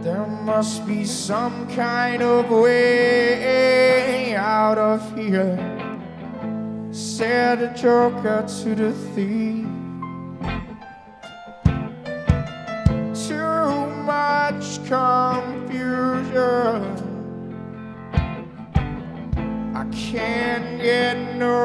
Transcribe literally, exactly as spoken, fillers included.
There must be some kind of way out of here, said the joker to the thief. Too much confusion, I can't get no